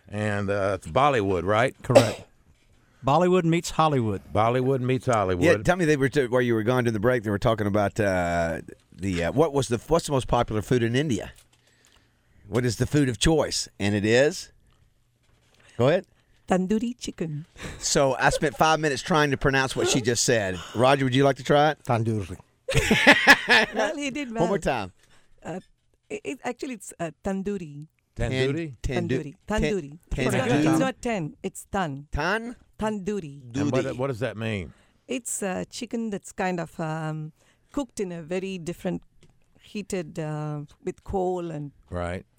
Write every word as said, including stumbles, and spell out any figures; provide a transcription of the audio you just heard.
And uh, it's Bollywood, right? Correct. Bollywood meets Hollywood. Bollywood meets Hollywood. Yeah, tell me they were t- while you were gone during the break. They were talking about uh, the uh, what was the what's the most popular food in India? What is the food of choice? And it is. Go ahead. Tandoori chicken. So I spent five minutes trying to pronounce what she just said. Roger, would you like to try it? Tandoori. Well, he did well. One more time. Uh, it, it, actually, it's uh, tandoori. Tandoori? Tandoori. Tandoori. Tan- It's, not, tandoori. it's not ten. It's tan. Tan? Tandoori. And Doody. what, what does that mean? It's uh, chicken that's kind of um, cooked in a very different, heated uh, with coal and Right.